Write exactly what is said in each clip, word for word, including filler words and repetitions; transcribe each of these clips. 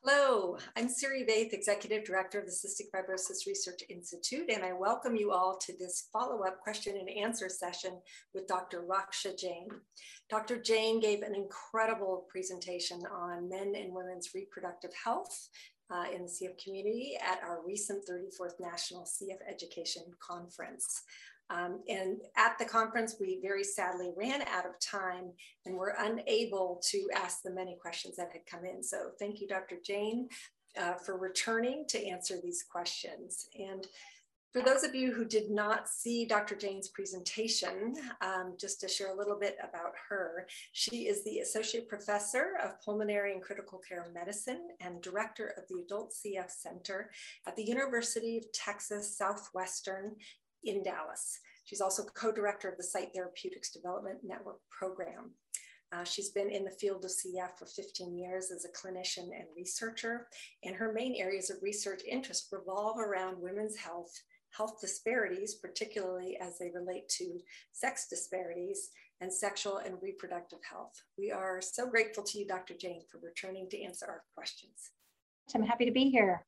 Hello, I'm Siri Vaith, Executive Director of the Cystic Fibrosis Research Institute, and I welcome you all to this follow-up question and answer session with Doctor Raksha Jain. Doctor Jain gave an incredible presentation on men and women's reproductive health uh, in the C F community at our recent thirty-fourth National C F Education Conference. Um, and at the conference, we very sadly ran out of time and were unable to ask the many questions that had come in. So thank you, Doctor Jain, uh, for returning to answer these questions. And for those of you who did not see Doctor Jain's presentation, um, just to share a little bit about her, she is the Associate Professor of Pulmonary and Critical Care Medicine and Director of the Adult C F Center at the University of Texas Southwestern in Dallas. She's also co-director of the Site Therapeutics Development Network program. Uh, she's been in the field of C F for fifteen years as a clinician and researcher, and her main areas of research interest revolve around women's health, health disparities, particularly as they relate to sex disparities, and sexual and reproductive health. We are so grateful to you, Doctor Jain, for returning to answer our questions. I'm happy to be here.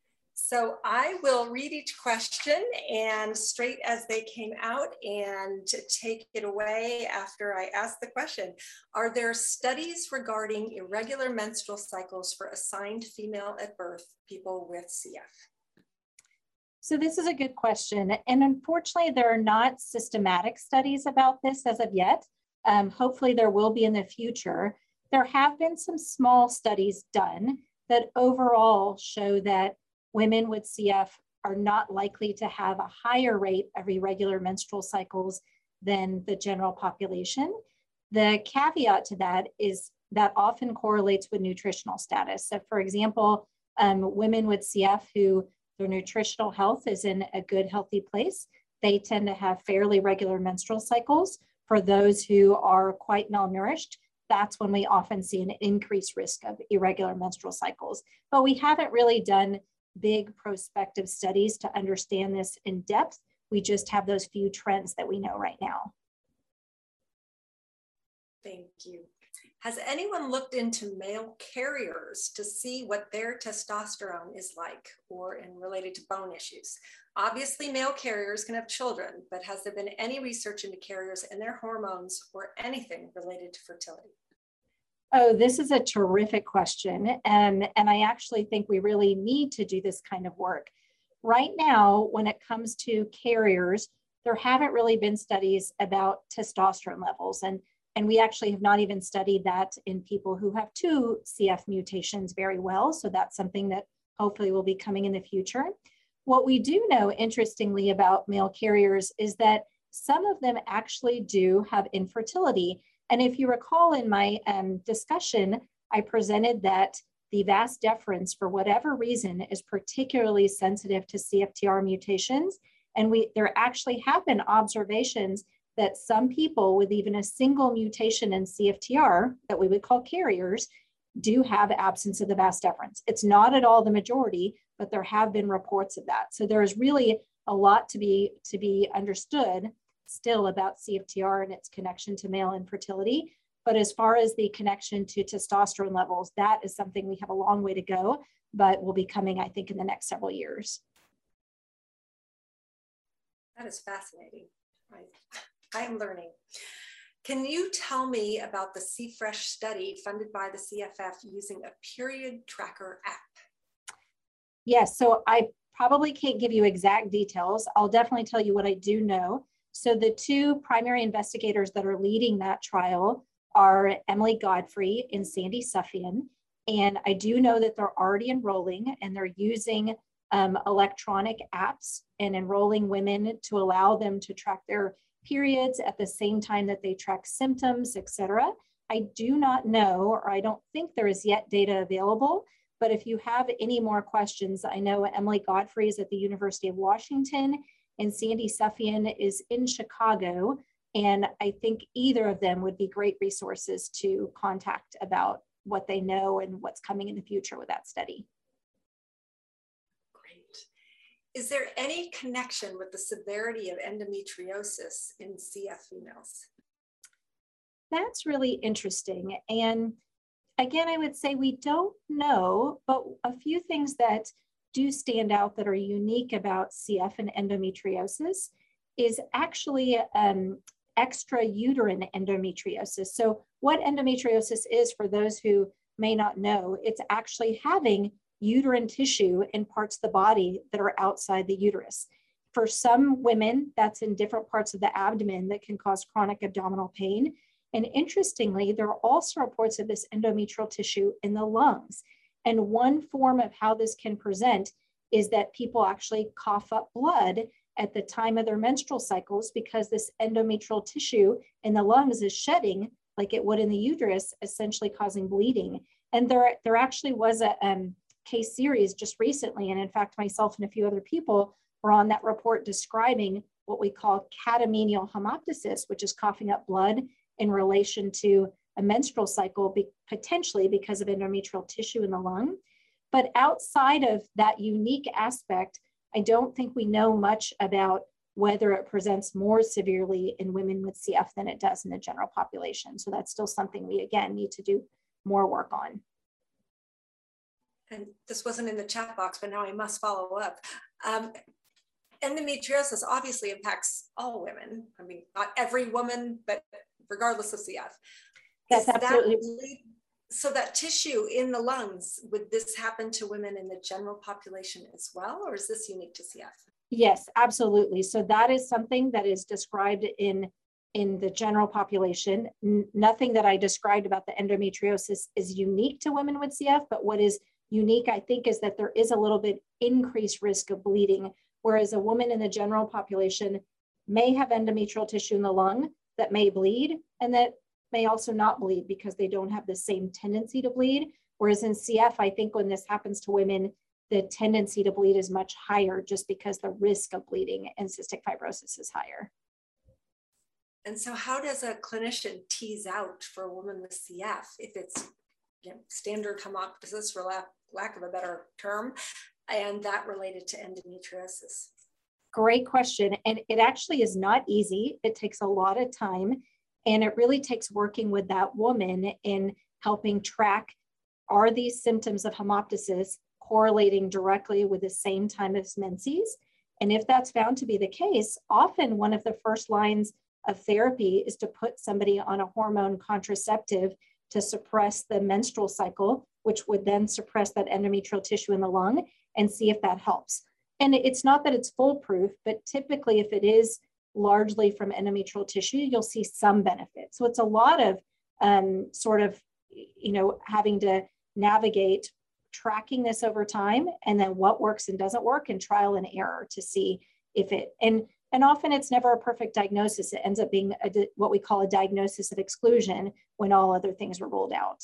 So I will read each question and straight as they came out and take it away after I ask the question. Are there studies regarding irregular menstrual cycles for assigned female at birth people with C F? So this is a good question. And unfortunately, there are not systematic studies about this as of yet. Um, hopefully there will be in the future. There have been some small studies done that overall show that women with C F are not likely to have a higher rate of irregular menstrual cycles than the general population. The caveat to that is that often correlates with nutritional status. So for example, um, women with C F who their nutritional health is in a good, healthy place, they tend to have fairly regular menstrual cycles. For those who are quite malnourished, that's when we often see an increased risk of irregular menstrual cycles. But we haven't really done big prospective studies to understand this in depth. We just have those few trends that we know right now. Thank you. Has anyone looked into male carriers to see what their testosterone is like or in related to bone issues? Obviously, male carriers can have children, but has there been any research into carriers and their hormones or anything related to fertility? Oh, this is a terrific question. And, and I actually think we really need to do this kind of work. Right now, when it comes to carriers, there haven't really been studies about testosterone levels. And, and we actually have not even studied that in people who have two C F mutations very well. So that's something that hopefully will be coming in the future. What we do know, interestingly, about male carriers is that some of them actually do have infertility. And if you recall in my um, discussion, I presented that the vas deferens, for whatever reason, is particularly sensitive to C F T R mutations. And we there actually have been observations that some people with even a single mutation in C F T R that we would call carriers do have absence of the vas deferens. It's not at all the majority, but there have been reports of that. So there is really a lot to be, to be understood still about C F T R and its connection to male infertility. But as far as the connection to testosterone levels, that is something we have a long way to go, but will be coming, I think, in the next several years. That is fascinating. I, I am learning. Can you tell me about the C Fresh study funded by the C F F using a period tracker app? Yes, so I probably can't give you exact details. I'll definitely tell you what I do know. So the two primary investigators that are leading that trial are Emily Godfrey and Sandy Suffian. And I do know that they're already enrolling and they're using um, electronic apps and enrolling women to allow them to track their periods at the same time that they track symptoms, et cetera. I do not know, or I don't think there is yet data available, but if you have any more questions, I know Emily Godfrey is at the University of Washington and Sandy Suffian is in Chicago. And I think either of them would be great resources to contact about what they know and what's coming in the future with that study. Great. Is there any connection with the severity of endometriosis in C F females? That's really interesting. And again, I would say we don't know, but a few things that do stand out that are unique about C F and endometriosis is actually um, extrauterine endometriosis. So what endometriosis is, for those who may not know, it's actually having uterine tissue in parts of the body that are outside the uterus. For some women, that's in different parts of the abdomen that can cause chronic abdominal pain. And interestingly, there are also reports of this endometrial tissue in the lungs. And one form of how this can present is that people actually cough up blood at the time of their menstrual cycles because this endometrial tissue in the lungs is shedding like it would in the uterus, essentially causing bleeding. And there, there actually was a um, case series just recently, and in fact, myself and a few other people were on that report describing what we call catamenial hemoptysis, which is coughing up blood in relation to a menstrual cycle, be, potentially because of endometrial tissue in the lung. But outside of that unique aspect, I don't think we know much about whether it presents more severely in women with C F than it does in the general population. So that's still something we, again, need to do more work on. And this wasn't in the chat box, but now I must follow up. Um, endometriosis obviously impacts all women. I mean, not every woman, but regardless of C F. Yes, Is absolutely. That, so that tissue in the lungs, would this happen to women in the general population as well, or is this unique to C F? Yes, absolutely. So that is something that is described in, in the general population. N- nothing that I described about the endometriosis is unique to women with C F, but what is unique, I think, is that there is a little bit increased risk of bleeding, whereas a woman in the general population may have endometrial tissue in the lung that may bleed, and that may also not bleed because they don't have the same tendency to bleed. Whereas in C F, I think when this happens to women, the tendency to bleed is much higher just because the risk of bleeding and cystic fibrosis is higher. And so how does a clinician tease out for a woman with C F if it's, you know, standard hemoptysis, for lack, lack of a better term, and that related to endometriosis? Great question. And it actually is not easy. It takes a lot of time, and it really takes working with that woman in helping track, are these symptoms of hemoptysis correlating directly with the same time as menses? And if that's found to be the case, often one of the first lines of therapy is to put somebody on a hormone contraceptive to suppress the menstrual cycle, which would then suppress that endometrial tissue in the lung, and see if that helps. And it's not that it's foolproof, but typically if it is largely from endometrial tissue, you'll see some benefit. So it's a lot of um, sort of, you know, having to navigate tracking this over time, and then what works and doesn't work, and trial and error to see if it, and and often it's never a perfect diagnosis. It ends up being a, what we call a diagnosis of exclusion when all other things were ruled out.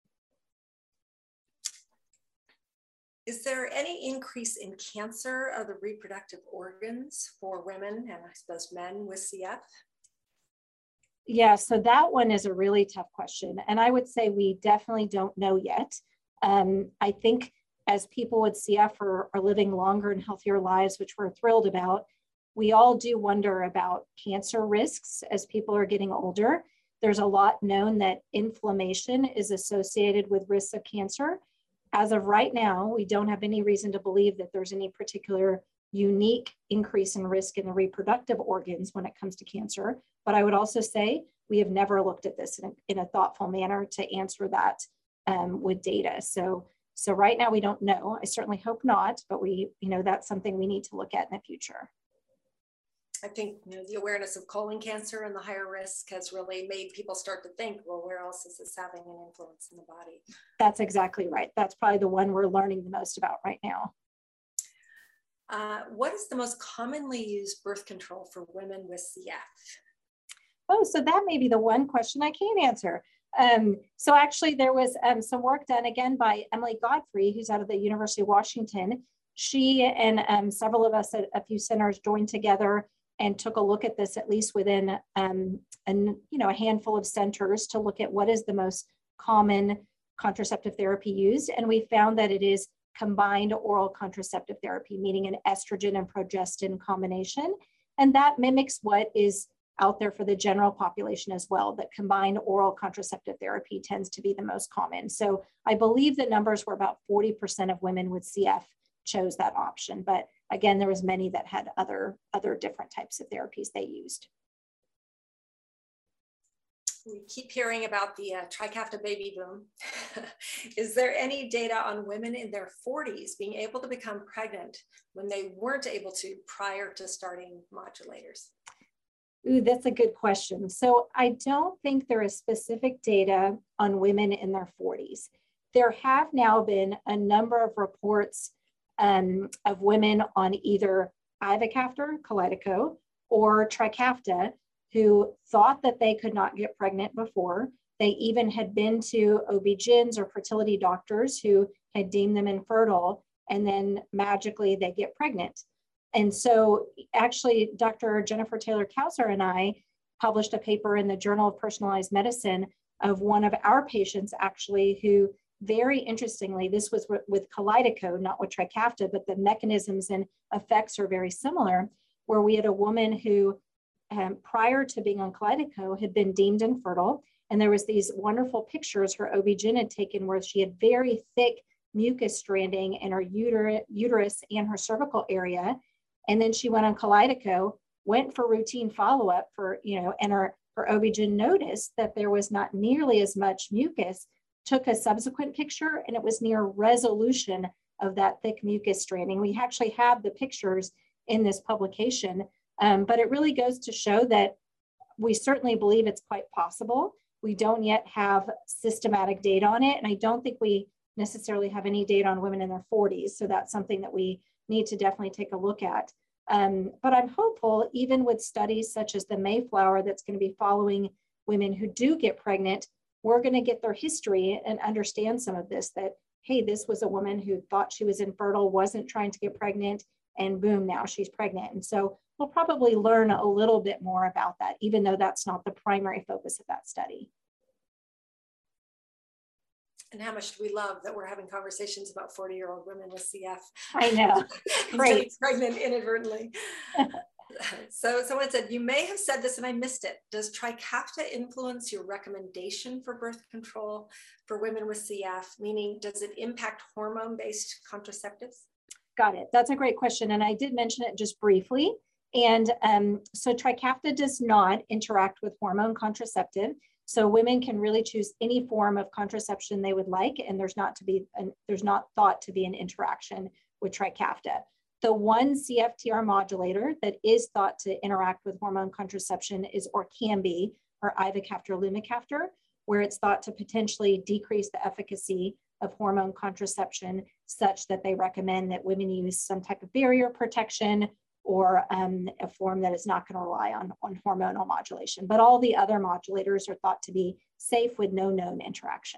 Is there any increase in cancer of the reproductive organs for women and I suppose men with C F? Yeah, so that one is a really tough question. And I would say we definitely don't know yet. Um, I think as people with C F are, are living longer and healthier lives, which we're thrilled about, we all do wonder about cancer risks as people are getting older. There's a lot known that inflammation is associated with risks of cancer. As of right now, we don't have any reason to believe that there's any particular unique increase in risk in the reproductive organs when it comes to cancer. But I would also say we have never looked at this in a, in a thoughtful manner to answer that um, with data. So, so right now we don't know. I certainly hope not, but we, you know, that's something we need to look at in the future. I think, you know, the awareness of colon cancer and the higher risk has really made people start to think, well, where else is this having an influence in the body? That's exactly right. That's probably the one we're learning the most about right now. Uh, what is the most commonly used birth control for women with C F? Oh, so that may be the one question I can't answer. Um, so actually there was um, some work done again by Emily Godfrey, who's out of the University of Washington. She and um, several of us at a few centers joined together and took a look at this, at least within um, an, you know, a handful of centers, to look at what is the most common contraceptive therapy used. And we found that it is combined oral contraceptive therapy, meaning an estrogen and progestin combination. And that mimics what is out there for the general population as well, that combined oral contraceptive therapy tends to be the most common. So I believe the numbers were about forty percent of women with C F chose that option. But again, there was many that had other, other different types of therapies they used. We keep hearing about the uh, Trikafta baby boom. Is there any data on women in their forties being able to become pregnant when they weren't able to prior to starting modulators? Ooh, that's a good question. So I don't think there is specific data on women in their forties. There have now been a number of reports um, of women on either ivacaftor, Kalydeco, or Trikafta who thought that they could not get pregnant before. They even had been to O B G Ys or fertility doctors who had deemed them infertile, and then magically they get pregnant. And so actually, Doctor Jennifer Taylor-Kauser and I published a paper in the Journal of Personalized Medicine of one of our patients actually who, very interestingly, this was with Kalydeco, not with Trikafta, but the mechanisms and effects are very similar, where we had a woman who um, prior to being on Kalydeco had been deemed infertile. And there was these wonderful pictures her O B G Y N had taken where she had very thick mucus stranding in her uter uterus and her cervical area. And then she went on Kalydeco, went for routine follow-up for, you know, and her, her O B G Y N noticed that there was not nearly as much mucus, took a subsequent picture, and it was near resolution of that thick mucus stranding. We actually have the pictures in this publication, um, but it really goes to show that we certainly believe it's quite possible. We don't yet have systematic data on it, and I don't think we necessarily have any data on women in their forties, so that's something that we need to definitely take a look at. Um, but I'm hopeful, even with studies such as the Mayflower that's going to be following women who do get pregnant, we're going to get their history and understand some of this, that, hey, this was a woman who thought she was infertile, wasn't trying to get pregnant, and boom, now she's pregnant. And so we'll probably learn a little bit more about that, even though that's not the primary focus of that study. And how much do we love that we're having conversations about forty-year-old women with C F? I know. Great. Pregnant inadvertently. So someone said, you may have said this and I missed it. Does Trikafta influence your recommendation for birth control for women with C F? Meaning, does it impact hormone-based contraceptives? Got it. That's a great question. And I did mention it just briefly. And um, so Trikafta does not interact with hormone contraceptive. So women can really choose any form of contraception they would like, and there's not to be an, there's not thought to be an interaction with Trikafta. The one C F T R modulator that is thought to interact with hormone contraception is Orkambi, or ivacaftor lumacaftor, where it's thought to potentially decrease the efficacy of hormone contraception, such that they recommend that women use some type of barrier protection or um, a form that is not going to rely on, on hormonal modulation. But all the other modulators are thought to be safe with no known interaction.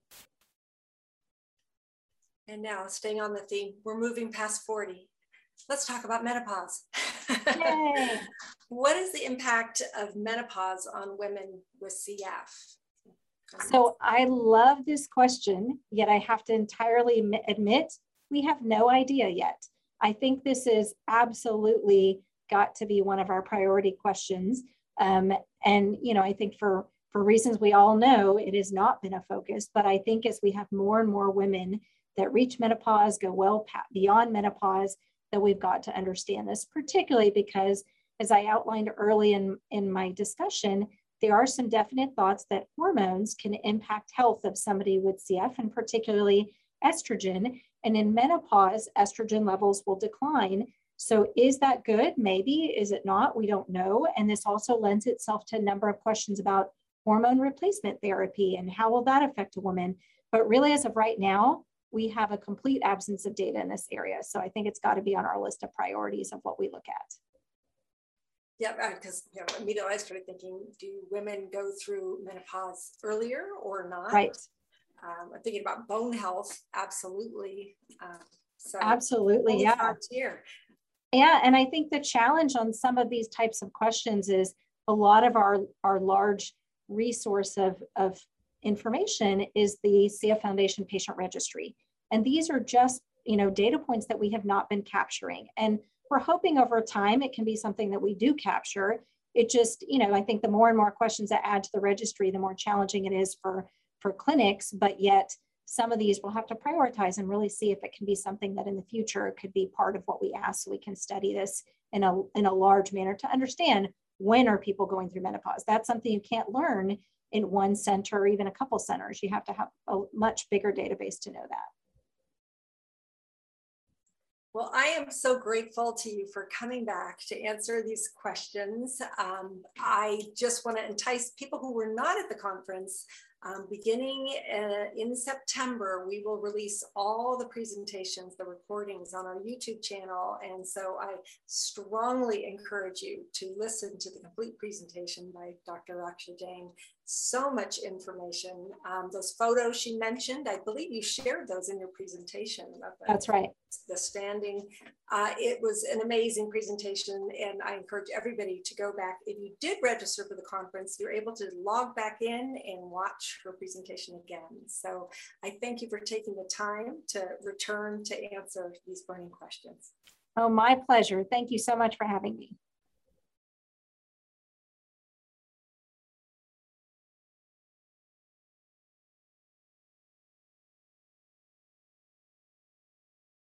And now, staying on the theme, we're moving past forty. Let's talk about menopause. Yay. What is the impact of menopause on women with C F? So I love this question, yet I have to entirely admit, we have no idea yet. I think this is absolutely got to be one of our priority questions. Um, and, you know, I think for, for reasons we all know, it has not been a focus, but I think as we have more and more women that reach menopause, go well beyond menopause, that we've got to understand this, particularly because, as I outlined early in, in my discussion, there are some definite thoughts that hormones can impact health of somebody with C F, and particularly estrogen. And in menopause, estrogen levels will decline. So is that good? Maybe. Is it not? We don't know. And this also lends itself to a number of questions about hormone replacement therapy and how will that affect a woman. But really, as of right now, we have a complete absence of data in this area. So I think it's got to be on our list of priorities of what we look at. Yeah, because you know, immediately I started thinking, do women go through menopause earlier or not? Right. Um, I'm thinking about bone health, absolutely. Um, so absolutely, yeah. Frontier. Yeah, and I think the challenge on some of these types of questions is a lot of our, our large resource of, of information is the C F Foundation Patient Registry. And these are just, you know, data points that we have not been capturing. And we're hoping over time it can be something that we do capture. It just, you know, I think the more and more questions that add to the registry, the more challenging it is for, for clinics, but yet some of these we'll have to prioritize and really see if it can be something that in the future could be part of what we ask, so we can study this in a, in a large manner to understand when are people going through menopause. That's something you can't learn in one center or even a couple centers. You have to have a much bigger database to know that. Well, I am so grateful to you for coming back to answer these questions. Um, I just want to entice people who were not at the conference. Um, beginning uh, in September, we will release all the presentations, the recordings on our YouTube channel. And so I strongly encourage you to listen to the complete presentation by Doctor Raksha Jain. So much information. Um, those photos she mentioned, I believe you shared those in your presentation. Of the, That's right. The standing. Uh, it was an amazing presentation, and I encourage everybody to go back. If you did register for the conference, you're able to log back in and watch her presentation again. So I thank you for taking the time to return to answer these burning questions. Oh, my pleasure. Thank you so much for having me.